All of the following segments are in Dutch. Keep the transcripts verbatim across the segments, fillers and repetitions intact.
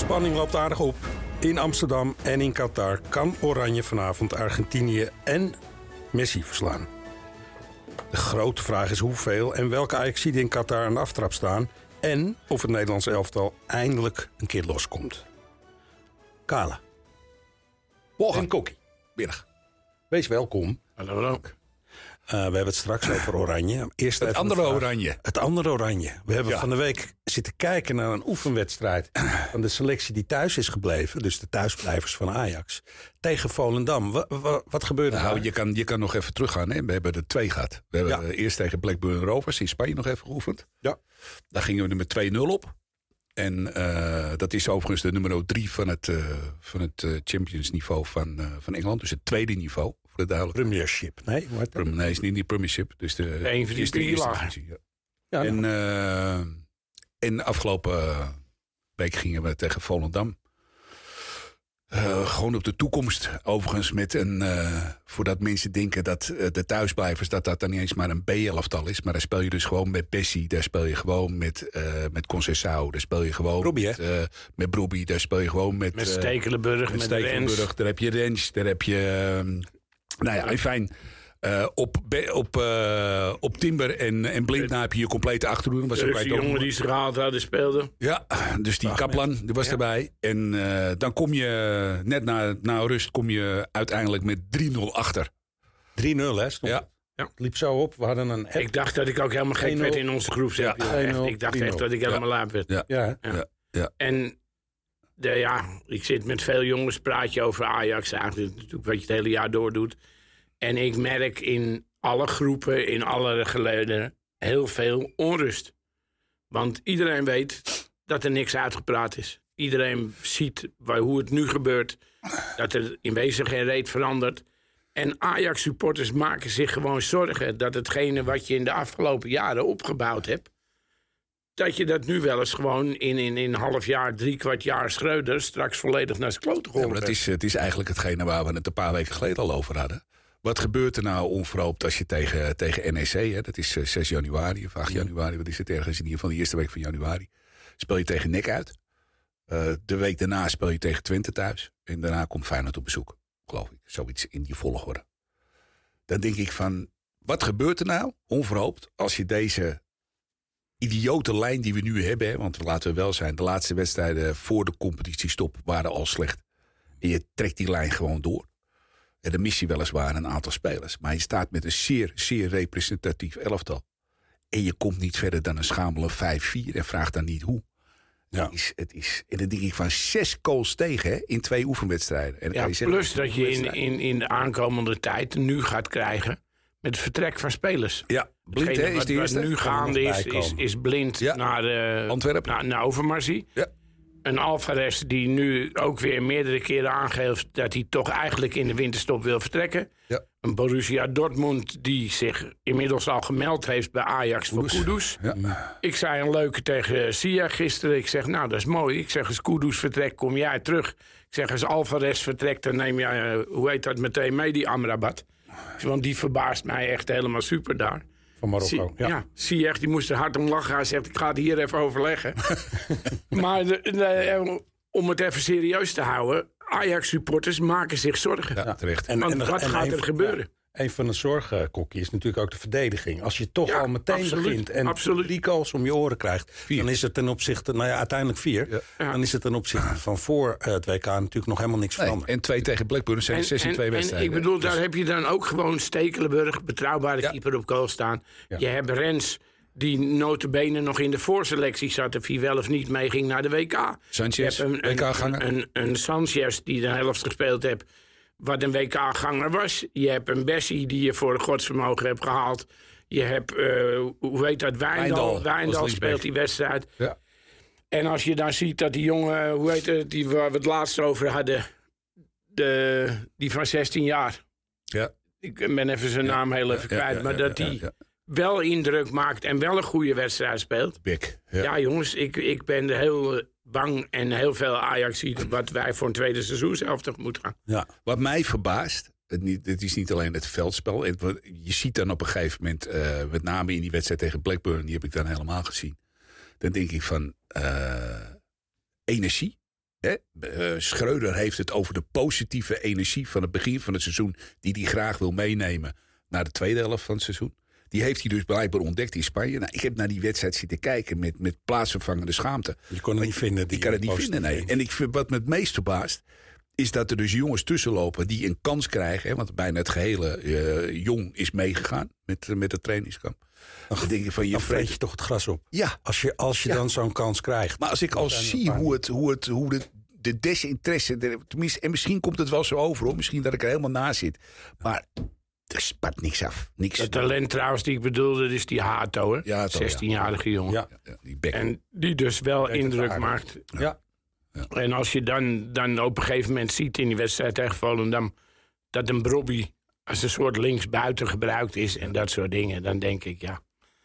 spanning loopt aardig op. In Amsterdam en in Qatar kan Oranje vanavond Argentinië en Messi verslaan. De grote vraag is hoeveel en welke Ajaxiden in Qatar aan de aftrap staan... en of het Nederlandse elftal eindelijk een keer loskomt. Kale. Morgen. En Kokkie. Middag. Wees welkom. Hallo ook. Uh, we hebben het straks over Oranje. Eerst Het even andere de vraag. Oranje. Het andere Oranje. We hebben Ja. van de week zitten kijken naar een oefenwedstrijd... van de selectie die thuis is gebleven. Dus de thuisblijvers van Ajax. Tegen Volendam. Wa- wa- wat gebeurde Nou, daar? je kan, je kan nog even teruggaan. Hè? We hebben er twee gehad. We hebben Ja. uh, eerst tegen Blackburn Rovers in Spanje nog even geoefend. Ja. Daar gingen we er met twee nul op. En uh, dat is overigens de nummer drie van het, uh, van het uh, Champions niveau van, uh, van Engeland. Dus het tweede niveau, voor de duidelijkheid. Premiership. Nee, hoe heet dat? Nee, is niet die Premiership. Dus de, Een van die is de drie eerste lagen. divisie, ja. Ja, En, nou, uh, en afgelopen uh, week gingen we tegen Volendam. Uh, gewoon op de toekomst. Overigens met een... Uh, voordat mensen denken dat uh, de thuisblijvers... dat dat dan niet eens maar een B-elftal is. Maar daar speel je dus gewoon met Bessie. Daar speel je gewoon met, uh, met Conceição. Daar speel je gewoon Brobbey, met, uh, met Brobbey. Daar speel je gewoon met... Met uh, Stekelenburg, met met, Stekelenburg. Rens. Daar heb je Rens. Daar heb je... Uh, nou ja, fijn. Uh, op, be, op, uh, op Timber en, en Blind heb je je complete achterhoede. Was De ook Turkse bij jongen die ze gehaald hadden speelde. Ja, dus die Kaplan die was Ja. erbij. En uh, dan kom je net na, na rust kom je uiteindelijk met drie nul achter. drie nul, hè? Stond Ja. het. Het liep zo op. We hadden een app. Ik dacht dat ik ook helemaal gek één nul. werd in onze groep. Ja. Ja, één nul, ik dacht drie nul. echt dat ik helemaal laat werd. Ja. Ja, hè? Ja. Ja. Ja. En de, ja, ik zit met veel jongens, praat je over Ajax. Eigenlijk natuurlijk wat je het hele jaar door doet. En ik merk in alle groepen, in alle geleden, heel veel onrust. Want iedereen weet dat er niks uitgepraat is. Iedereen ziet waar, hoe het nu gebeurt. Dat er in wezen geen reet verandert. En Ajax-supporters maken zich gewoon zorgen... dat hetgene wat je in de afgelopen jaren opgebouwd hebt... dat je dat nu wel eens gewoon in, in, in een half jaar, drie kwart jaar Schreuder... straks volledig naar zijn klote Ja, geholpen maar het, hebt. is, het is eigenlijk hetgene waar we het een paar weken geleden al over hadden. Wat gebeurt er nou onverhoopt als je tegen, tegen N E C... Hè, dat is uh, zes januari of acht januari... wat is het ergens in ieder geval de eerste week van januari... speel je tegen N E C uit. Uh, de week daarna speel je tegen Twente thuis. En daarna komt Feyenoord op bezoek. Geloof ik, zoiets in die volgorde. Dan denk ik van, wat gebeurt er nou onverhoopt... als je deze idiote lijn die we nu hebben... Hè, want laten we wel zijn, de laatste wedstrijden voor de competitiestop waren al slecht. En je trekt die lijn gewoon door. En dan mis je weliswaar een aantal spelers. Maar je staat met een zeer, zeer representatief elftal. En je komt niet verder dan een schamele vijf vier en vraagt dan niet hoe. Ja. Het is, het is, en dan denk ik van zes goals tegen hè, in twee oefenwedstrijden. En dan Ja, kan je zeggen, plus dat je in, in, in de aankomende tijd nu gaat krijgen... met het vertrek van spelers. Ja, Blind hè, Hetgene is wat, de wat eerste. nu Kan er gaande nog is, bij is, komen. is Blind Ja. naar, uh, Antwerpen. naar, naar Overmars. Ja. Een Alvarez die nu ook weer meerdere keren aangeeft... dat hij toch eigenlijk in de winterstop wil vertrekken. Ja. Een Borussia Dortmund die zich inmiddels al gemeld heeft bij Ajax voor Kudus. Ja. Ik zei een leuke tegen Sia gisteren. Ik zeg, nou, dat is mooi. Ik zeg, als Kudus vertrekt, kom jij terug. Ik zeg, als Alvarez vertrekt, dan neem jij, uh, hoe heet dat, meteen mee, die Amrabat. Want die verbaast mij echt helemaal super daar. Van Marokko. Ja, Ja. ja Ziyech, die moest er hard om lachen. Hij zegt, ik ga het hier even overleggen. Maar de, de, om het even serieus te houden... Ajax-supporters maken zich zorgen. Ja, terecht. En, Want en- wat en gaat een- er gebeuren? ja, een van de zorgkokkie is natuurlijk ook de verdediging. Als je toch Ja, al meteen absoluut, begint en absoluut. drie goals om je oren krijgt... Vier. dan is het ten opzichte, nou ja, uiteindelijk vier... Ja. Ja. dan is het ten opzichte van voor uh, het W K natuurlijk nog helemaal niks Nee, veranderd. en twee tegen Blackburn zijn zes in twee en wedstrijden. ik bedoel, Dus- daar heb je dan ook gewoon Stekelenburg... betrouwbare Ja. keeper op goal staan. Ja. Je hebt Rens, die notabene nog in de voorselectie zat... of hij wel of niet meeging naar de W K. Sanchez, Je hebt een, W K-ganger. Een, een, een Sanchez die de helft gespeeld heeft... wat een W K-ganger was. Je hebt een Bessie die je voor de godsvermogen hebt gehaald. Je hebt, uh, hoe heet dat, Wijndal. Wijndal, als Wijndal linksback. speelt die wedstrijd. Ja. En als je dan ziet dat die jongen, hoe heet het, die waar we het laatst over hadden... De, die van zestien jaar. Ja. Ik ben even zijn naam heel even Ja, ja, kwijt. ja, maar ja, dat ja, hij ja. wel indruk maakt en wel een goede wedstrijd speelt. Bik. Ja, Ja. jongens, ik, ik ben er heel bang en heel veel Ajax ziet... wat wij voor een tweede seizoen zelf toch moeten gaan. Ja. Wat mij verbaast, het, niet, het is niet alleen het veldspel. Het, je ziet dan op een gegeven moment, uh, met name in die wedstrijd tegen Blackburn... die heb ik dan helemaal gezien. Dan denk ik van, uh, energie. Hè? Uh, Schreuder heeft het over de positieve energie van het begin van het seizoen... die hij graag wil meenemen naar de tweede helft van het seizoen. Die heeft hij dus blijkbaar ontdekt in Spanje. Nou, ik heb naar die wedstrijd zitten kijken met, met plaatsvervangende schaamte. Je kon het niet vinden. Die ik kan het niet vinden, nee. En ik vind, wat me het meest verbaast... is dat er dus jongens tussenlopen die een kans krijgen. Hè, want bijna het gehele uh, jong is meegegaan met, met het trainingskamp. Dan, dan denk je van, je dan vreet je toch het gras op. Ja. Als je, als je ja. dan zo'n kans krijgt. Maar als ik al zie hoe, het, hoe, het, hoe de, de desinteresse... De, tenminste, en misschien komt het wel zo over, hoor. Misschien dat ik er helemaal naast zit. Maar er spat niks af. Niks. Het talent trouwens die ik bedoelde is die Hato, hè? Ja, zestienjarige ja. jongen. Ja. Ja, die bek. En die dus wel indruk maakt. Ja. Ja. Ja. En als je dan, dan op een gegeven moment ziet in die wedstrijd tegen Volendam... dat een Brobby als een soort linksbuiten gebruikt is en dat soort dingen... dan denk ik, ja...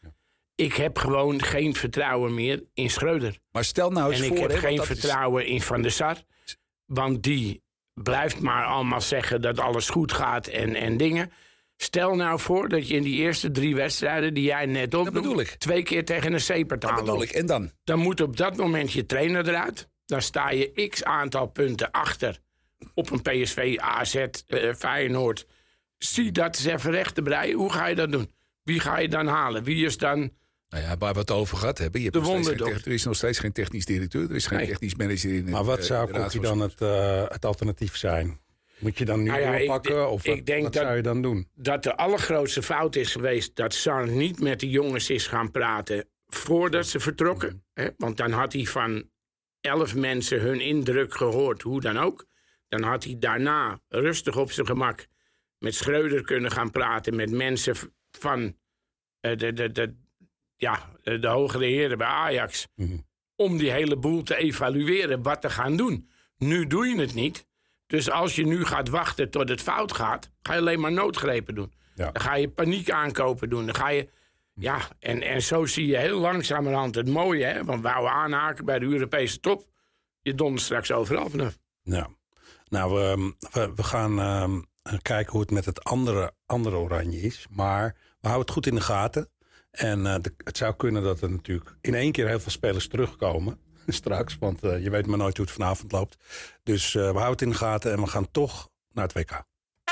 Ik heb gewoon geen vertrouwen meer in Schreuder. Maar stel nou eens en voor... En ik heb he, geen vertrouwen is... in Van der Sar. Want die blijft maar allemaal zeggen dat alles goed gaat en, en dingen. Stel nou voor dat je in die eerste drie wedstrijden die jij net opnoemt... twee keer tegen een C-partij Dat bedoel ik. En dan? Dan moet op dat moment je trainer eruit. Dan sta je x aantal punten achter op een P S V, A Z, uh, Feyenoord. Zie dat eens even recht te breien. Hoe ga je dat doen? Wie ga je dan halen? Wie is dan... Nou ja, waar we het over gehad hebben. Je hebt de nog steeds geen, er is nog steeds geen technisch directeur. Er is geen nee. technisch manager in. Maar wat uh, zou Kokkie dan het, uh, het alternatief zijn? Moet je dan nu nou ja, pakken? Of wat, ik denk wat dat, zou je dan doen? Dat de allergrootste fout is geweest... dat Sar niet met de jongens is gaan praten... voordat ze vertrokken. Mm. Hè? Want dan had hij van elf mensen hun indruk gehoord. Hoe dan ook. Dan had hij daarna rustig op zijn gemak... met Schreuder kunnen gaan praten. Met mensen van... Uh, de, de, de, Ja, de hogere heren bij Ajax... Mm-hmm. om die hele boel te evalueren, wat te gaan doen. Nu doe je het niet. Dus als je nu gaat wachten tot het fout gaat... ga je alleen maar noodgrepen doen. Ja. Dan ga je paniek aankopen doen. Dan ga je... Ja, en, en zo zie je heel langzamerhand het mooie... Hè? Want we houden aanhaken bij de Europese top. Je dondert straks overal vanaf. Ja. Nou, we, we, we gaan uh, kijken hoe het met het andere, andere oranje is. Maar we houden het goed in de gaten... En uh, de, het zou kunnen dat er natuurlijk in één keer heel veel spelers terugkomen. Straks, want uh, je weet maar nooit hoe het vanavond loopt. Dus uh, we houden het in de gaten en we gaan toch naar het W K.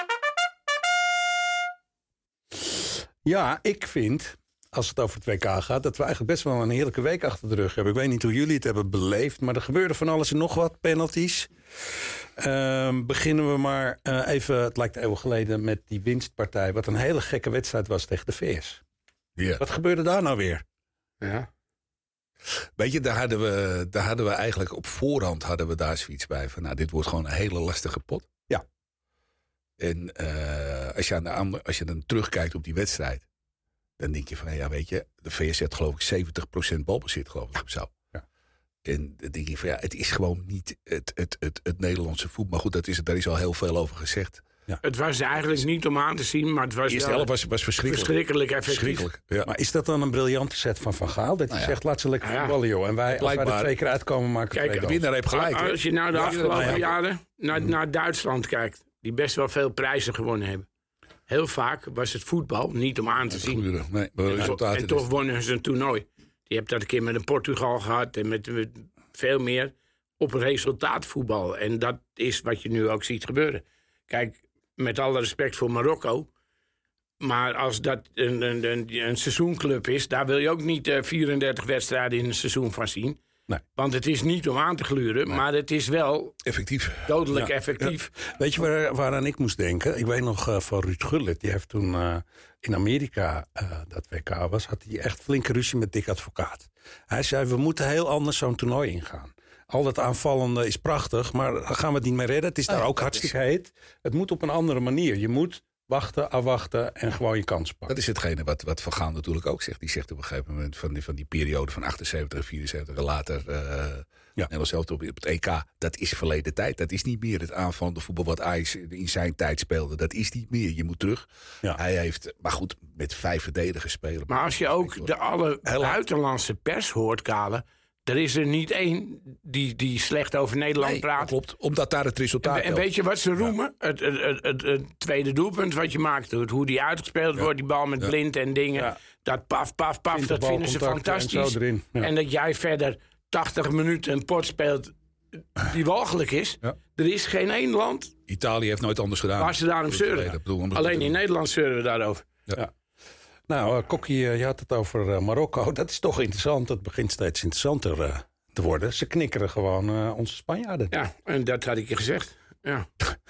Ja, ik vind, als het over het W K gaat... dat we eigenlijk best wel een heerlijke week achter de rug hebben. Ik weet niet hoe jullie het hebben beleefd... maar er gebeurde van alles en nog wat, penalties. Uh, beginnen we maar uh, even, het lijkt eeuwig geleden... met die winstpartij. Wat een hele gekke wedstrijd was tegen de V S. Yeah. Wat gebeurde daar nou weer? Ja. Weet je, daar hadden, we, daar hadden we eigenlijk op voorhand hadden we daar zoiets bij. Van, nou, dit wordt gewoon een hele lastige pot. Ja. En uh, als, je aan de andere, als je dan terugkijkt op die wedstrijd... dan denk je van, ja, weet je... de V S heeft geloof ik zeventig procent balbezit, geloof ik. Ja. Zo. Ja. En dan denk je van, ja, het is gewoon niet het, het, het, het Nederlandse voetbal. Maar goed, dat is, daar is al heel veel over gezegd... Ja. Het was eigenlijk niet om aan te zien, maar het was, de eerste helft was, was verschrikkelijk. verschrikkelijk effectief. Verschrikkelijk, ja. Maar is dat dan een briljante set van Van Gaal? Dat hij nou ja. zegt, laat ze lekker voetballen, nou ja. joh. En wij, als wij er twee keer uitkomen, maken we Kijk, de winnaar heeft gelijk. Als je nou de afgelopen ja. jaren naar, naar Duitsland kijkt... die best wel veel prijzen gewonnen hebben. Heel vaak was het voetbal niet om aan te ja, zien. Goede, nee, en, en toch wonnen ze een toernooi. Je hebt dat een keer met een Portugal gehad... en met, met veel meer op resultaatvoetbal. En dat is wat je nu ook ziet gebeuren. Kijk... Met alle respect voor Marokko. Maar als dat een, een, een, een seizoenclub is... daar wil je ook niet uh, vierendertig wedstrijden in een seizoen van zien. Nee. Want het is niet om aan te gluren... Nee. maar het is wel effectief. dodelijk ja. effectief. Ja. Weet je waar, waaraan ik moest denken? Ik weet nog uh, van Ruud Gullit. Die heeft toen uh, in Amerika, uh, dat W K was... had hij echt flinke ruzie met Dick Advocaat. Hij zei, we moeten heel anders zo'n toernooi ingaan. Al dat aanvallende is prachtig, maar daar gaan we het niet meer redden. Het is daar oh ja, ook hartstikke is... heet. Het moet op een andere manier. Je moet wachten, afwachten en gewoon je kans pakken. Dat is hetgene wat, wat Van Gaal natuurlijk ook zegt. Die zegt op een gegeven moment van die, van die periode van achtenzeventig en vierenzeventig... en later uh, ja. en zelfs op, op het E K. Dat is verleden tijd. Dat is niet meer het aanvallende voetbal wat Ajax in zijn tijd speelde. Dat is niet meer. Je moet terug. Ja. Hij heeft, maar goed, met vijf verdedigers spelen. Maar als je ook de alle buitenlandse pers hoort, Kale... Er is er niet één die, die slecht over Nederland nee, praat. Dat klopt, omdat daar het resultaat En, en weet je wat ze roemen? Ja. Het, het, het, het, het tweede doelpunt wat je maakt. Hoe die uitgespeeld ja. wordt, die bal met ja. Blind en dingen. Ja. Dat paf, paf, paf, dat vinden ze fantastisch. En, ja. en dat jij verder tachtig minuten een pot speelt die walgelijk is. Ja. Er is geen één land Italië heeft nooit anders gedaan. waar ze daarom zeuren. Alleen in Nederland zeuren we daarover. Ja. Ja. Nou, uh, Kokkie, uh, je had het over uh, Marokko. Dat is toch interessant. Het begint steeds interessanter uh, te worden. Ze knikkeren gewoon uh, onze Spanjaarden. Ja, en dat had ik je gezegd. Ja.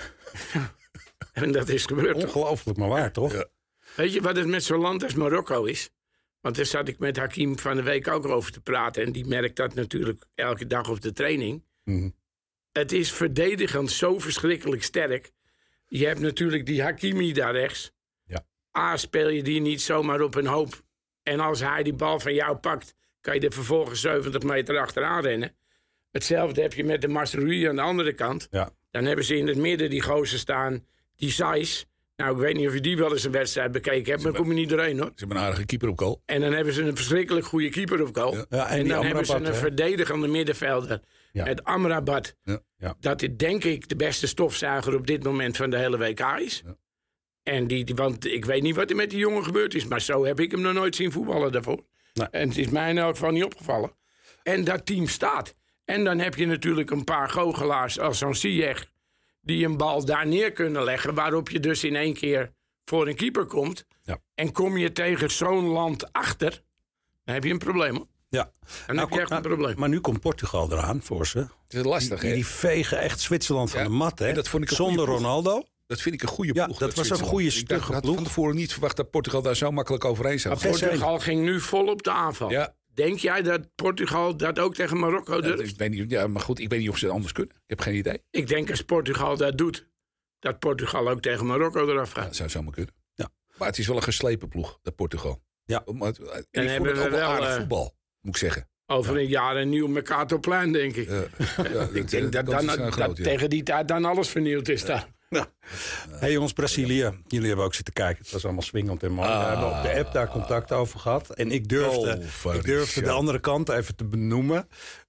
En dat is gebeurd. Ongelooflijk, maar waar, toch? Ja. Weet je wat het met zo'n land als Marokko is? Want daar zat ik met Hakim van de week ook over te praten. En die merkt dat natuurlijk elke dag op de training. Mm. Het is verdedigend zo verschrikkelijk sterk. Je hebt natuurlijk die Hakimi daar rechts. Ja. A, speel je die niet zomaar op een hoop. En als hij die bal van jou pakt, kan je er vervolgens zeventig meter achteraan rennen. Hetzelfde heb je met de Masroui aan de andere kant. Ja. Dan hebben ze in het midden die gozer staan, die Saiz. Nou, ik weet niet of je die wel eens een wedstrijd bekeken hebt, maar kom je niet doorheen, hoor. Ze hebben een aardige keeper op goal. En dan hebben ze een verschrikkelijk goede keeper op goal. Ja. Ja, en en die dan hebben ze Amrabat, een hè? verdedigende middenvelder. Ja. Het Amrabat. Ja. Ja. Dat is denk ik de beste stofzuiger op dit moment van de hele W K is. Ja. En die, die, want ik weet niet wat er met die jongen gebeurd is. Maar zo heb ik hem nog nooit zien voetballen daarvoor. Nee. En het is mij in elk geval niet opgevallen. En dat team staat. En dan heb je natuurlijk een paar goochelaars als zo'n Ziyech, die een bal daar neer kunnen leggen. Waarop je dus in één keer voor een keeper komt. Ja. En kom je tegen zo'n land achter, dan heb je een probleem, hoor. Ja. Dan heb je echt een probleem. Maar nu komt Portugal eraan voor ze. Het is lastig, Die, hè? die vegen echt Zwitserland van Ja, de mat, hè? en dat vond ik een Zonder goede ploeg. Ronaldo. Dat vind ik een goede Ja, ploeg. dat was een Zwitserland. goede, Ik dacht, stugge had ploeg. van tevoren niet verwacht dat Portugal daar zo makkelijk overheen zou Maar gaan. Portugal ging nu vol op de aanval. Ja. Denk jij dat Portugal dat ook tegen Marokko Ja, durft? ik weet niet, ja, maar goed, ik weet niet of ze het anders kunnen. Ik heb geen idee. Ik denk als Portugal dat doet, dat Portugal ook tegen Marokko eraf Ja, gaat. dat zou zomaar kunnen. Ja. Maar het is wel een geslepen ploeg, dat Portugal. Ja. Maar, het- en ik vond hebben het we ook wel wel, aardig eh, voetbal, moet ik zeggen. Over een jaar een nieuw Mercatorplein, denk ik. Ja, ja, ik denk dat, de dan, kansen zijn dat groot, ja. tegen die tijd dan alles vernieuwd is daar. Hé hey jongens, Brazilië. Jullie hebben ook zitten kijken. Het was allemaal swingend en mooi. Ah. We hebben op de app daar contact over gehad. En ik durfde, Oh, ik durfde de Farisha. andere kant even te benoemen.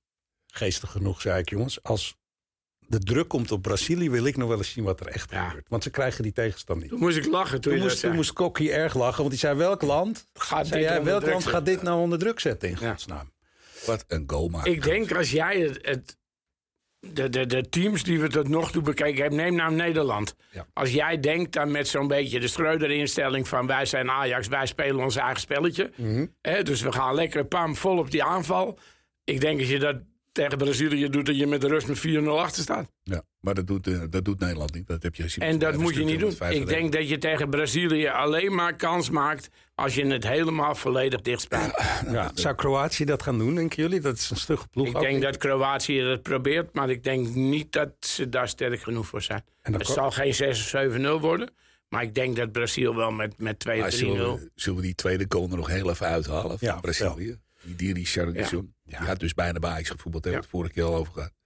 Geestig genoeg, zei ik, jongens. Als de druk komt op Brazilië, wil ik nog wel eens zien wat er echt Ja. gebeurt. Want ze krijgen die tegenstand niet. Toen moest ik lachen toen, Toen je dat moest, toen zei. moest Kokkie erg lachen, want die zei: welk land, Gaat zei dit jij, onder welk druk land zetten? gaat dit nou onder druk zetten in Ja. godsnaam? Wat een goal maken. Ik denk als jij het, het, de, de, de teams die we tot nog toe bekeken hebben, neem nou Nederland. Ja. Als jij denkt dan met zo'n beetje de Schreuder-instelling van wij zijn Ajax, wij spelen ons eigen spelletje. Mhm. Hè, dus we gaan lekker pam vol op die aanval. Ik denk als je dat tegen Brazilië doet, dat je met de rust met vier nul achter staat. Ja, maar dat doet, eh, dat doet Nederland niet. Dat heb je gezien. En dat Vijf moet je stukken niet doen. met vijf Ik denk dat je tegen Brazilië alleen maar kans maakt als je het helemaal volledig dichtspeelt. Ja, zou Kroatië dat gaan doen, denken jullie? Dat is een stugge ploeg. Ik ook. denk dat Kroatië het probeert, maar ik denk niet dat ze daar sterk genoeg voor zijn. En dan Het ko- zal geen zes of zeven nul worden, maar ik denk dat Brazil wel met, met twee of Maar drie nul... zullen, we, zullen we die tweede goal er nog heel even uithalen van Ja, Brazilië? Die, die Richarlison. Ja. Die had dus bijna bij Ajax gevoetbald. Daar Ja. hebben we het vorige keer al over gehad.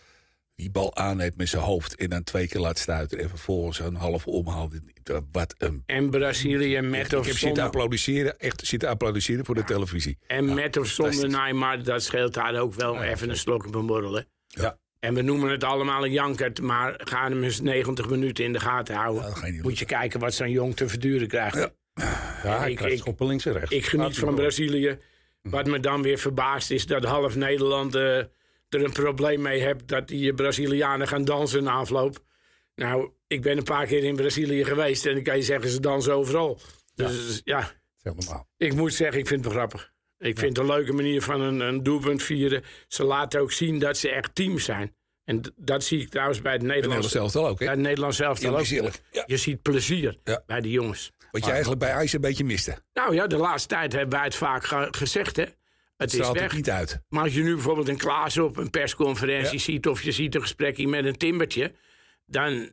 Die bal aanneemt met zijn hoofd en dan twee keer laat stuiten. En vervolgens een half omhaalt. Wat een... En Brazilië met Ik of heb zitten zonder, applaudisseren. Echt zitten applaudisseren voor de televisie. en met of zonder fantastisch. Neymar, dat scheelt daar ook wel even een slok op een borrel. Hè? Ja. En we noemen het allemaal een jankert, maar ga hem eens negentig minuten in de gaten houden. Ja, dat ga je niet Moet je kijken wat zo'n jong te verduren krijgt. Ja. Ja, hij ik- krijgt ik- schoppen links en rechts. Ik Gaat geniet hij van door. Brazilië. Wat me dan weer verbaast is dat half Nederland eh, er een probleem mee heeft dat die Brazilianen gaan dansen na afloop. Nou, ik ben een paar keer in Brazilië geweest en dan kan je zeggen ze dansen overal. Dus ja, Dat is helemaal. ik moet zeggen, ik vind het wel grappig. Ik vind het een leuke manier van een, een doelpunt vieren. Ze laten ook zien dat ze echt team zijn. En d- dat zie ik trouwens bij het En Nederland Nederlands zelf ook, hè? bij het Nederlands zelf Eerlijk ook. is eerlijk. Ja. Je ziet plezier Ja. bij die jongens. Wat je eigenlijk bij Ajax een beetje miste. Nou ja, de laatste tijd hebben wij het vaak ge- gezegd, hè. Het is Straalt het weg. niet uit. Maar als je nu bijvoorbeeld een Klaas op een persconferentie Ja. ziet... of je ziet een gesprekje met een Timbertje... dan...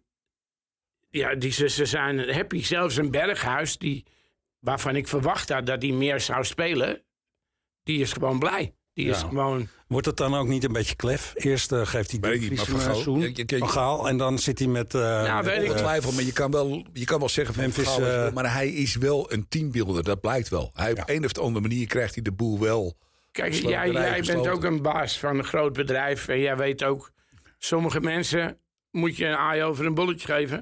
Ja, die, ze, ze zijn happy. Zelfs een Berghuis, die, waarvan ik verwacht had dat hij meer zou spelen... die is gewoon blij. Die is Ja. gewoon... Wordt het dan ook niet een beetje klef? Eerst uh, geeft hij Weet ik de niet, maar Van Gaal- seizoen, je- je- je- Van Gaal, en dan zit hij met... Uh, Ja, met, weet ik. uh, Twijfel, maar je kan wel, je kan wel zeggen van Memphis, Van Gaal is wel- eh, maar hij is wel een teambuilder, dat blijkt wel. Hij op Ja. een of andere manier krijgt hij de boel wel. Kijk, gesloten, jij, rij jij bent gesloten. ook een baas van een groot bedrijf... en jij weet ook... sommige mensen moet je een aai over een bolletje geven...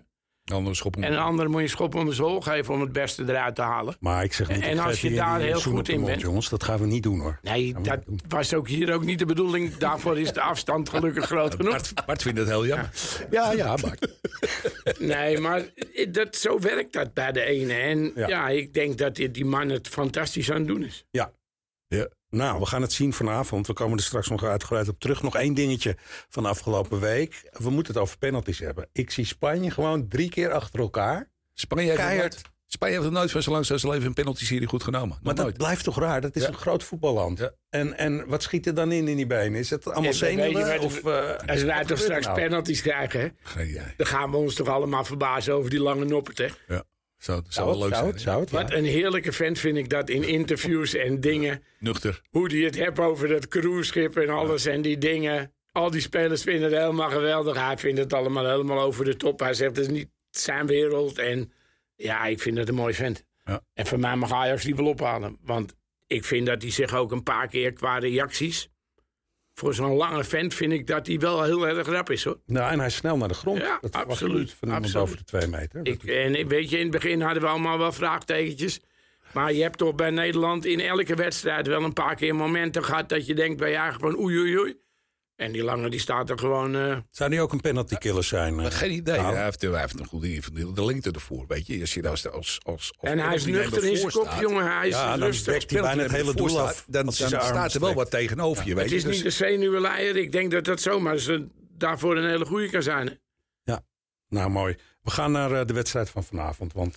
Andere schop om. En een andere moet je een schop onder zijn hol geven om het beste eruit te halen. Maar ik zeg niet, En ik als geef je die- daar die heel zoen goed op de in mond, bent. jongens, dat gaan we niet doen, hoor. Nee, Gaan we dat niet doen. was ook hier ook niet de bedoeling. Daarvoor is de afstand gelukkig groot genoeg. Bart, Bart vindt het heel jammer. Ja, ja, Bart. Nee, maar dat, zo werkt dat bij de ene. En Ja. ja, ik denk dat die, die man het fantastisch aan het doen is. Ja. Ja. Nou, we gaan het zien vanavond. We komen er straks nog uitgebreid op terug. Nog één dingetje van de afgelopen week. We moeten het over penalties hebben. Ik zie Spanje gewoon drie keer achter elkaar. Spanje heeft, Keihard. nooit, Spanje heeft nog nooit van zo lang zijn leven een penalty-serie goed genomen. Nog Maar dat nooit. blijft toch raar? Dat is Ja. een groot voetballand. Ja. En, en wat schiet er dan in in die benen? Is het allemaal Ja, weet je zenuwen? wat- Of, uh, Als wij toch straks penalties krijgen, hè, Geen idee. dan gaan we ons toch allemaal verbazen over die lange noppert. Hè? Ja. Zou, zou Zou wel het, leuk zou zijn. het, zou het, Wat ja. een heerlijke vent vind ik dat in interviews en dingen. Nuchter. Hoe die het hebt over dat cruiseschip en alles en die dingen. Al die spelers vinden het helemaal geweldig. Hij vindt het allemaal helemaal over de top. Hij zegt het is niet zijn wereld. En ja, ik vind het een mooi vent. Ja. En voor mij mag Ajax die wel ophalen. Want ik vind dat hij zich ook een paar keer qua reacties... Voor zo'n lange vent vind ik dat hij wel heel erg rap is, hoor. Nou, en hij is snel naar de grond. Ja, dat verwacht je absoluut, niet van iemand absoluut. boven de twee meter. Dat Ik, en weet je, in het begin hadden we allemaal wel vraagtekentjes. Maar je hebt toch bij Nederland in elke wedstrijd wel een paar keer momenten gehad... dat je denkt bij je eigen van oei, oei, oei. En die lange die staat er gewoon... eh, Zou die ook een penalty killer zijn? Maar eh? geen idee. Nou, Hij heeft, hij heeft een goede de, de lengte ervoor. Weet je, als je daar als, als, als en hij is penalty nuchter in zijn voor kop, staat, jongen. Hij is Ja, dan rustig. wekt hij bijna het hele doel af. staat, dan, als dan hij zijn arm staat er wel strekt. wat tegenover je. Weet Het je. is Dus- niet een zenuwenleier. Ik denk dat dat zomaar ze daarvoor een hele goede kan zijn. hè. Nou, mooi. We gaan naar uh, de wedstrijd van vanavond, want...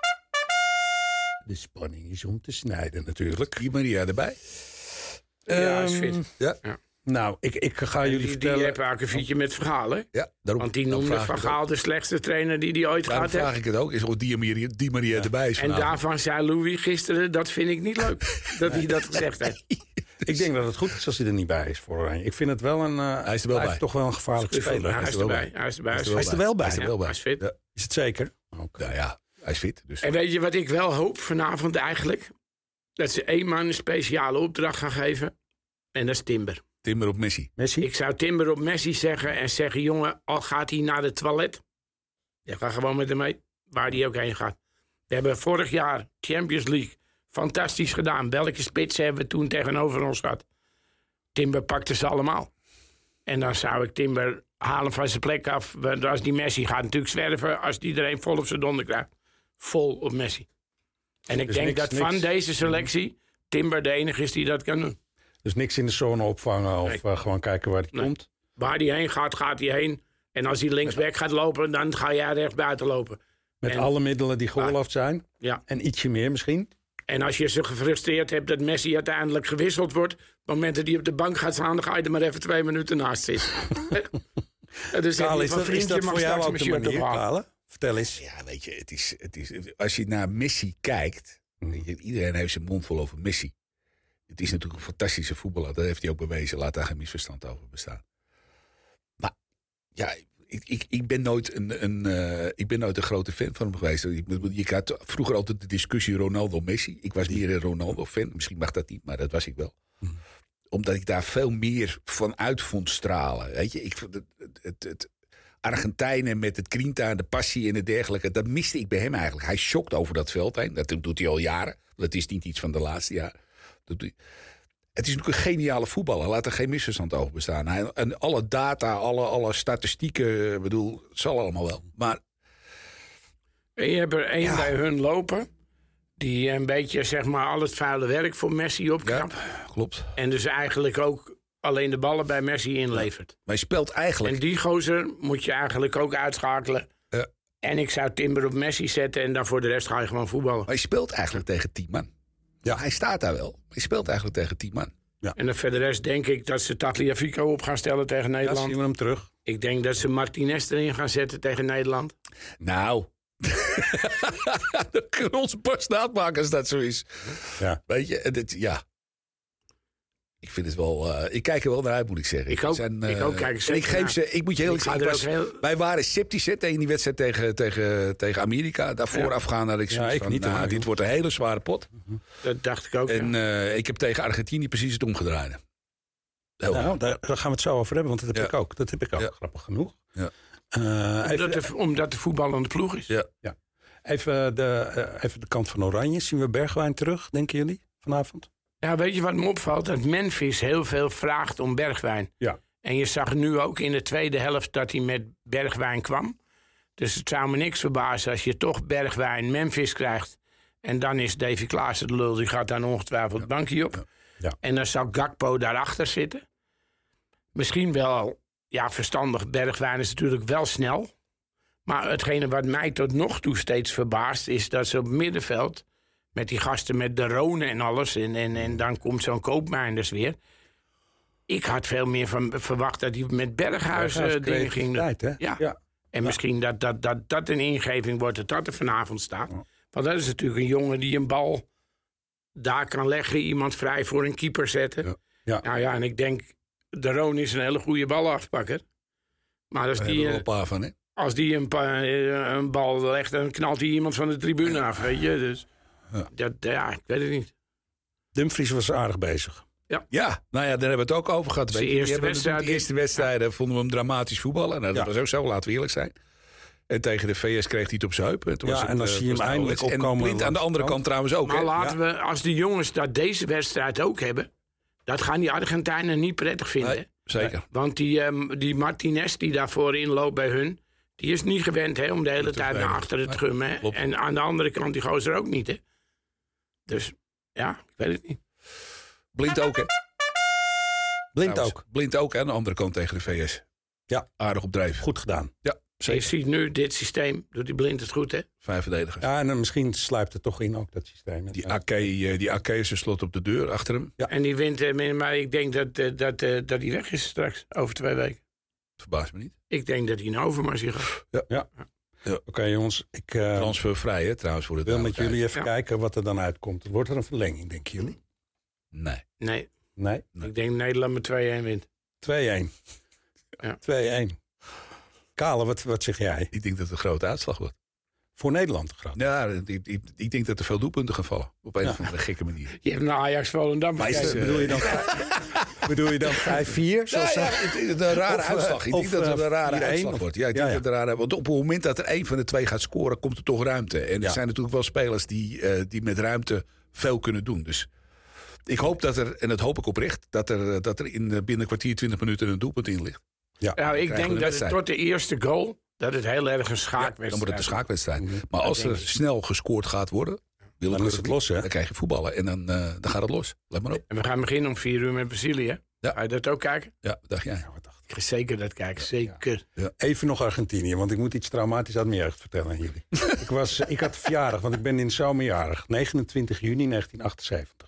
De spanning is om te snijden, natuurlijk. Die Maria erbij. Ja, hij is Ehm, fit. Ja, Nou, ik, ik ga jullie Die, die vertellen... heeft ook een fietje met verhalen. ja daarom, Want die dan noemde vraag Van ik het ook. Gaal de slechtste trainer die hij ooit Daarom gehad vraag heeft. ik het ook. Is of die Maria, die Maria erbij is En vanavond. daarvan zei Louis gisteren, dat vind ik niet leuk. Dat hij dat gezegd heeft. Ik denk dat het goed is als hij er niet bij is voor Oranje. Ik vind het wel een... uh, Hij is er wel hij bij. is toch wel een gevaarlijke speler. Hij is er wel erbij. Hij is erbij. Hij is Hij is er wel bij. Hij is er wel bij. Hij is fit. Ja. Is het zeker? Oké. Nou ja, hij is fit. Dus. En weet je wat ik wel hoop vanavond eigenlijk? Dat ze één man een speciale opdracht gaan geven. En dat is Timber. Timber op Messi. Messi? Ik zou Timber op Messi zeggen en zeggen... jongen, al gaat hij naar het toilet... je gaat gewoon met hem mee, waar hij ook heen gaat. We hebben vorig jaar Champions League fantastisch gedaan. Welke spitsen hebben we toen tegenover ons gehad? Timber pakte ze allemaal. En dan zou ik Timber halen van zijn plek af. Want als die Messi gaat natuurlijk zwerven... als die er een vol op zijn donder krijgt. Vol op Messi. En ik Dus denk niks- dat niks- van deze selectie... Timber de enige is die dat kan doen. Dus niks in de zone opvangen of Nee. uh, gewoon kijken waar hij Nee. komt. Waar hij heen gaat, gaat hij heen. En als hij linksback gaat lopen, dan ga jij rechts buiten lopen. Met En- alle middelen die geoorloofd zijn. Ja. En ietsje meer misschien. En als je ze gefrustreerd hebt dat Messi uiteindelijk gewisseld wordt... op het moment dat hij op de bank gaat staan... dan ga je er maar even twee minuten naast zitten. dus Kale, is dat, is dat voor jou ook de manier, ophalen. Kale? Vertel eens. Ja, weet je, het is, het is, als je naar Messi kijkt... weet je, iedereen heeft zijn mond vol over Messi. Het is natuurlijk een fantastische voetballer. Dat heeft hij ook bewezen. Laat daar geen misverstand over bestaan. Maar ja, ik, ik, ik, ben, nooit een, een, uh, ik ben nooit een grote fan van hem geweest. Je had vroeger altijd de discussie Ronaldo-Messi. Ik was meer een Ronaldo-fan. Misschien mag dat niet, maar dat was ik wel. Hmm. Omdat ik daar veel meer van uit vond stralen. Weet je, ik vond het... het, het, het Argentijnen met het grinta en de passie en het dergelijke. Dat miste ik bij hem eigenlijk. Hij schokt over dat veld heen. Dat doet hij al jaren. Dat is niet iets van de laatste jaren. Het is natuurlijk een geniale voetballer. Laat er geen misverstand over bestaan. Hij, en alle data, alle, alle statistieken, ik bedoel, het zal allemaal wel. Maar En je hebt er één Ja. bij hun lopen... die een beetje, zeg maar, al het vuile werk voor Messi opknapt. ja, klopt. En dus eigenlijk ook alleen de ballen bij Messi inlevert. Maar je speelt eigenlijk... En die gozer moet je eigenlijk ook uitschakelen. Ja. En ik zou Timber op Messi zetten... en dan voor de rest ga je gewoon voetballen. Maar je speelt eigenlijk tegen tien man. Ja, hij staat daar wel. Maar je speelt eigenlijk tegen tien man. En dan voor de rest denk ik dat ze Tagliafico op gaan stellen tegen Ja, Nederland. zien we hem terug. Ik denk dat ze Martinez erin gaan zetten tegen Nederland. Nou... Dan kunnen we onze borst naadmaken als dat zo is. Ja. Weet je, en dit, ja... Ik vind het wel... Uh, ik kijk er wel naar uit, moet ik zeggen. Ik ook. Zijn, Ik uh, ook kijk er en zeker ik geef naar. ze... Ik moet je heel Ik ga eerlijk er zeggen... ook ik was- heel- Wij waren sceptisch hè, tegen die wedstrijd tegen, tegen, tegen Amerika. Daarvoor Ja. afgaan dat ik Ja, zoiets ik van... niet, nou, hoor. dit wordt een hele zware pot. Dat dacht ik ook. En ja. uh, ik heb tegen Argentinië precies het omgedraaid. Heel Nou, daar, daar gaan we het zo over hebben, want dat heb Ja. ik ook. Dat heb ik ook, Ja. grappig genoeg. Ja. Uh, Omdat, even, de, omdat de voetbal aan de ploeg is. Ja. ja. even, de, uh, even de kant van Oranje. Zien we Bergwijn terug, denken jullie, vanavond? Ja, weet je wat me opvalt? Dat Memphis heel veel vraagt om Bergwijn. Ja. En je zag nu ook in de tweede helft dat hij met Bergwijn kwam. Dus het zou me niks verbazen als je toch Bergwijn Memphis krijgt. En dan is Davy Klaassen de lul. Die gaat dan ongetwijfeld het bankje op. Ja. Ja. En dan zou Gakpo daarachter zitten. Misschien wel, ja, verstandig. Bergwijn is natuurlijk wel snel. Maar hetgene wat mij tot nog toe steeds verbaast... is dat ze op het middenveld... met die gasten met de Rone en alles... en, en, en dan komt zo'n Koopmijnders weer... Ik had veel meer van verwacht dat hij met Berghuis uh, dingen ging doen. Hè? Ja. Ja. En ja. misschien dat dat, dat dat een ingeving wordt dat dat er vanavond staat. Ja. Want dat is natuurlijk een jongen die een bal daar kan leggen. Iemand vrij voor een keeper zetten. Ja. Ja. Nou ja, en ik denk, de Roon is een hele goede balafpakker. Maar als Daar die, hebben we er een paar van, hè? als die een, pa, een bal legt, dan knalt hij iemand van de tribune af. Weet je? Dus Ja. Dat, ja, ik weet het niet. Dumfries was aardig bezig. Ja. ja, nou ja, daar hebben we het ook over gehad. Zijn Weet je, eerste die wedstrijd. De eerste wedstrijden vonden we hem dramatisch voetballen. Nou, dat Ja. was ook zo, laten we eerlijk zijn. En tegen de V S kreeg hij het op zijn heup. En toen Ja, was het, en dan uh, zie je hem was het eindelijk ouderwets. opkomen En Blind aan de langs andere de kant trouwens ook. Maar hè? laten Ja. we, als die jongens dat deze wedstrijd ook hebben... dat gaan die Argentijnen niet prettig vinden. Nee, zeker. Want die, um, die Martinez die daarvoor inloopt bij hun... die is niet gewend hè, om de hele Niet tijd naar tevreden. achteren te Nee, gummen. hè. klopt. En aan de andere kant die gozer ook niet. Hè. Dus ja, ik weet het niet. Blind ook, hè? Blind Trouwens, ook. Blind ook, hè? Aan de andere kant tegen de V S. Ja. Aardig op drijf. Goed gedaan. Ja, Je zeker. ziet nu dit systeem, doet die Blind het goed hè. Vijf verdedigers. Ja, en dan misschien sluipt het toch in ook, dat systeem. Die A K, eh, die A K is een slot op de deur achter hem. Ja. En die wint, eh, maar ik denk dat, eh, dat, eh, dat hij weg is straks, over twee weken. Verbaast me niet. Ik denk dat hij naar Overmars gaat. Ja. Oké jongens, ik uh, Transfervrij, hè, trouwens, voor de wil met duidelijkheid. jullie even Ja. kijken wat er dan uitkomt. Wordt er een verlenging, denken jullie? Nee. Nee, Nee? Nee. ik denk Nederland met twee-een wint. twee-een. Ja. twee-een. Kale, wat, wat zeg jij? Ik denk dat het een grote uitslag wordt. Voor Nederland groot. Ja, ik, ik, ik denk dat er veel doelpunten gaan vallen. Op een Ja. of andere gekke manier. Je hebt naar Ajax Volendam Maar is gekeken. het, bedoel, je dan, bedoel je dan vijf vier? Zoals Nou ja, het is een rare Of, eh, uitslag. Ik of, denk dat het eh, een rare vier-een uitslag of- wordt. Ja, ik Ja, denk ja. dat het een rare, want op het moment dat er één van de twee gaat scoren, komt er toch ruimte. En Ja. er zijn natuurlijk wel spelers die, uh, die met ruimte veel kunnen doen. Dus ik hoop dat er, en dat hoop ik oprecht, dat er, dat er in binnen een kwartier, twintig minuten een doelpunt in ligt. Ja. Nou, ik krijgen we denk de dat het wedstrijd. tot de eerste goal... dat het heel erg een Ja, schaakwedstrijd dan wordt het een schaakwedstrijd. Mhm. Maar als denk er ik. snel gescoord gaat worden, Dan is het los, hè? dan krijg je voetballen en dan, uh, dan gaat het los. Let maar op. En we gaan beginnen om vier uur met Brazilië. Ja. Ga je dat ook kijken? Ja, dacht jij. Ja, wat dacht ik? Ik ga zeker dat kijken, zeker. Even nog Argentinië, want ik moet iets traumatisch uit mijn jeugd vertellen aan jullie. ik, was, ik had verjaardag, want ik ben in de zomerjarig. negenentwintig juni negentien achtenzeventig.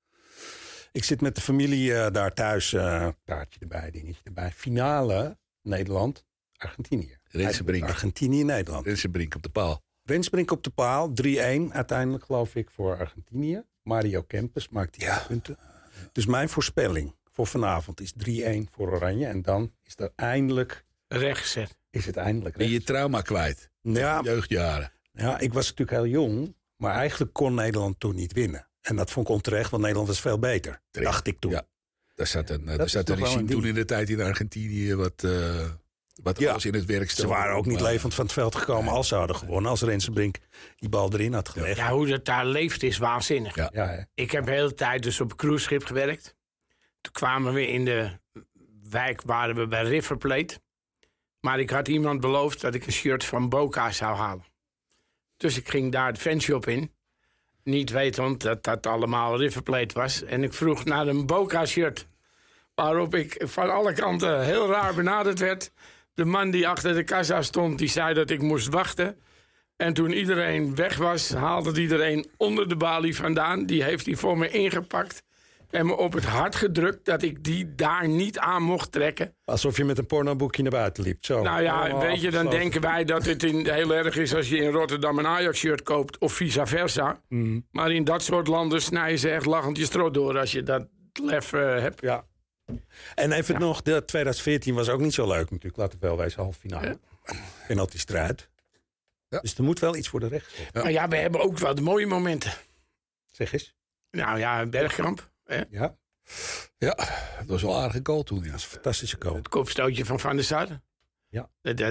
Ik zit met de familie uh, daar thuis. Uh, taartje erbij, dingetje erbij. Finale Nederland, Argentinië. Rensenbrink. Argentinië, Nederland. Rensenbrink op de paal. Rensbrink op de paal, drie-een uiteindelijk geloof ik voor Argentinië. Mario Kempes maakt die Ja. punten. Dus mijn voorspelling voor vanavond is drie-een voor Oranje. En dan is er eindelijk, Rechtgezet. is het eindelijk Ben je recht. trauma kwijt? Ja, Jeugdjaren. ja, ik was natuurlijk heel jong. Maar eigenlijk kon Nederland toen niet winnen. En dat vond ik onterecht, want Nederland was veel beter. Terecht. Dacht ik toen. Ja. Daar zat een, Dat daar is zat een toch wel regime een ding. toen in de tijd in Argentinië wat, uh, wat Ja. alles in het werk Ze stelde. waren ook niet Maar- levend van het veld gekomen Nee. als ze hadden gewonnen. Als Rensenbrink die bal erin had gelegd. Ja, hoe dat daar leeft is waanzinnig. Ja. Ja, hè? Ik heb de hele tijd dus op een cruiseschip gewerkt. Toen kwamen we in de wijk, waren we bij River Plate. Maar ik had iemand beloofd dat ik een shirt van Boca zou halen. Dus ik ging daar de fanshop in. Niet wetend dat dat allemaal River Plate was. En ik vroeg naar een Boca shirt. Waarop ik van alle kanten heel raar benaderd werd. De man die achter de kassa stond, die zei dat ik moest wachten. En toen iedereen weg was, haalde iedereen onder de balie vandaan. Die heeft hij voor me ingepakt. En me op het hart gedrukt dat ik die daar niet aan mocht trekken. Alsof je met een pornoboekje naar buiten liep. Zo. Nou ja, Allemaal weet je, dan afgesloten. denken wij dat het in, heel erg is als je in Rotterdam een Ajax-shirt koopt of vice versa. Mm. Maar in dat soort landen snijden ze echt lachend je strot door als je dat lef uh, hebt. Ja. En even Ja. nog, de twintig veertien was ook niet zo leuk natuurlijk. Laat ik wel wijzen, halve finale. Penalty strijd. Ja. Dus er moet wel iets worden recht. Ja. Maar ja, we hebben ook wel de mooie momenten. Zeg eens. Nou ja, Bergkamp. Hè? Ja, Ja, dat was wel een aardige goal toen. Ja. dat is een fantastische goal. Het kopstootje van Van der Sar. Ja. Dat, dat,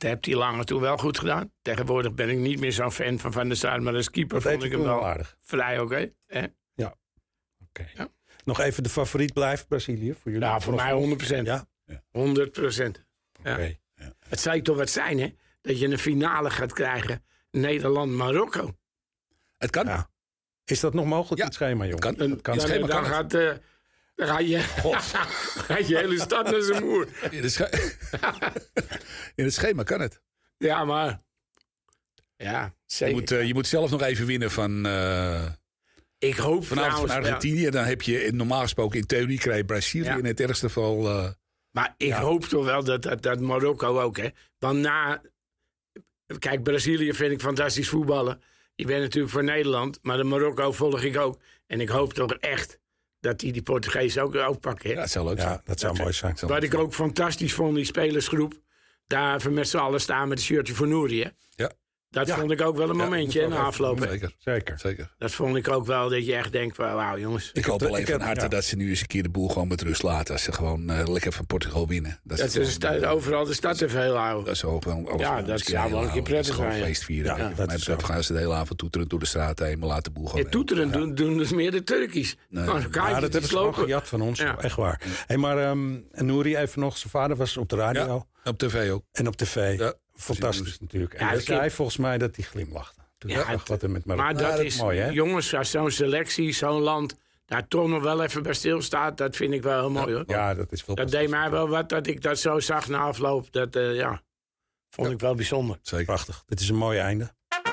heeft hij langer toen wel goed gedaan. Tegenwoordig ben ik niet meer zo'n fan van Van der Sar. Maar als keeper Dat vond deed ik hij hem toen wel wel aardig. vrij oké. hè? Ja. Oké. Ja. Nog even de favoriet blijft Brazilië voor jullie? Nou, voor mij honderd procent. Ja? honderd procent. Ja. Oké. Het zou toch wat zijn, hè? Dat je een finale gaat krijgen. Nederland-Marokko. Het kan. Ja. Is dat nog mogelijk Ja. in het schema, jongen? Kan. Dat kan. Ja, Dan, schema dan kan het. gaat, uh, dan ga je, gaat je hele stad naar zijn moer. In het, sche- in het schema kan het. Ja, maar... Ja, Je zeker. moet, uh, je moet zelf nog even winnen van, uh, Ik hoop vanavond van trouwens... Argentinië. Dan heb je normaal gesproken in theorie krijg je Brazilië. Ja. In het ergste geval... Uh, Maar ik hoop toch wel dat, dat, dat Marokko ook, hè. Want na... Kijk, Brazilië vind ik fantastisch voetballen. Je bent natuurlijk voor Nederland, maar de Marokko volg ik ook. En ik hoop toch echt dat die die Portugees ook oppakken. Hè? ja, het zou leuk zijn. Ja, dat zou mooi zijn. Zou Wat leuk ik ook fantastisch vond, die spelersgroep. Daar even met z'n allen staan met een shirtje voor Nouri, hè. Ja. Dat Ja. vond ik ook wel een Ja, momentje moet in de wel afloop. even- hè. Zeker, Zeker. zeker. Dat vond ik ook wel, dat je echt denkt van, wauw jongens. Ik hoop heb- wel ik even van heb- harte ja. dat ze nu eens een keer de boel gewoon met rust laten. Als ze gewoon uh, lekker van Portugal winnen. Dat het ze de gewoon, sta- uh, overal de stad even heel houden. Dat ze hopen alles Ja, gewoon dat eens zou wel een keer houden. Dat is prettig gewoon zijn, ja. feest vieren. Ja, Ja, dat dat is is zo. gaan ze de hele avond toeteren door de straat heen. Maar laat de boel gewoon... Ja, toeteren doen, doen dus meer de Turkisch. Nee. Maar Ja, dat hebben ze gewoon gejat van ons. Ja. Echt waar. Hey, maar um, Nouri even nog. Zijn vader was op de radio Ja, op tv ook. en op tv. Ja. Fantastisch natuurlijk. En Ja, hij ik zei heb- volgens mij dat hij glimlachte. Toen Ja, ik dacht het- wat er met Marokko. Maar Ja, dat dat is, is mooi, hè? jongens, als zo'n selectie, zo'n land daar toch nog wel even bij stilstaat, dat vind ik wel heel mooi hoor. Ja, dat is wel Dat deed mij wel wat dat ik dat zo zag na afloop. Dat uh, ja, vond ik wel bijzonder. Zeker. prachtig. Dit is een mooi einde.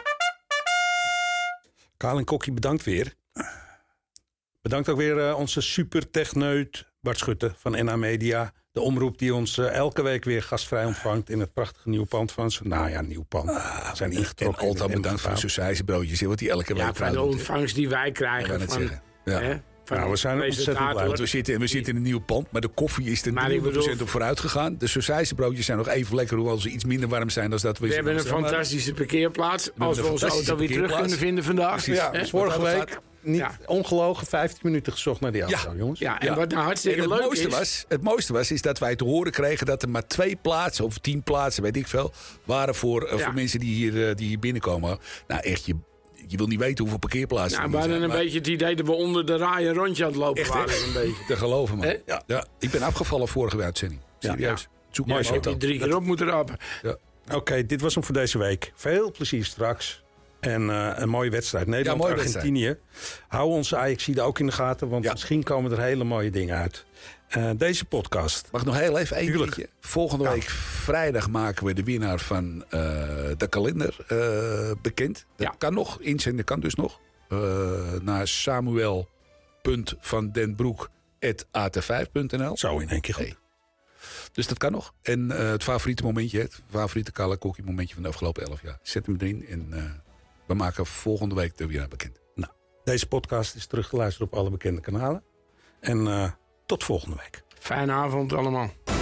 Kaal en Kokkie, bedankt weer. Bedankt ook weer uh, onze supertechneut Bart Schutte van N A Media. De omroep die ons uh, elke week weer gastvrij ontvangt in het prachtige nieuwe pand van ze. Nou ja, nieuw pand. Ah, zijn en ingetrokken. altijd in het bedankt voor de sausijzenbroodjes. Wat die elke week Ja, van de doet, hè. ontvangst die wij Ik krijgen. wou net Van, zeggen. Ja. hè, van Nou, we zijn de ontzettend blij. presentator. Want we zitten, we zitten in een nieuw pand, maar de koffie is er Maar ik driehonderd procent bedoel- op vooruit gegaan. De sausijzenbroodjes zijn nog even lekker, hoewel ze iets minder warm zijn dan dat we We hebben een Amsterdam hadden. fantastische parkeerplaats. Als een we onze fantastische auto weer terug parkeerplaats. kunnen vinden vandaag. Precies. Ja, Hè? dus vorige Wat dat week gaat. niet Ja. ongelogen vijftien minuten gezocht naar die auto, Ja. jongens. Ja, en Ja. wat nou En hartstikke het leuk mooiste, is... was, het mooiste was is dat wij te horen kregen dat er maar twee plaatsen, of tien plaatsen, weet ik veel, waren voor, uh, Ja. voor mensen die hier, uh, die hier binnenkomen. Nou echt, je, je wil niet weten hoeveel parkeerplaatsen Nou, er we hier hadden zijn. een maar beetje het idee dat we onder de raaien een rondje aan het lopen Echt, hè? waren. Een beetje. te geloven, man. Hè? Ja. Ja, ik ben afgevallen vorige uitzending. Serieus. Zoek Ja, maar je een hebt die foto. drie keer op moeten rapen. Ja. Oké, dit was hem voor deze week. Veel plezier straks. En uh, een mooie wedstrijd. Nederland-Argentinië. Hou onze Ajaxide ook in de gaten, want Ja. misschien komen er hele mooie dingen uit. Uh, deze podcast. Mag ik nog heel even één Tuurlijk. dingetje? Volgende Ja. week vrijdag maken we de winnaar van uh, de kalender uh, bekend. Dat Ja. kan nog. Inzenden kan dus nog. Uh, naar samuel punt van den broek at a t vijf punt n l. Zo in één keer goed. Hey. Dus dat kan nog. En uh, het favoriete momentje, het favoriete Kale Kokkie momentje van de afgelopen elf jaar. Zet hem erin en uh, we maken volgende week de winnaar bekend. Nou, deze podcast is terug te luisteren op alle bekende kanalen. En uh, tot volgende week. Fijne avond allemaal.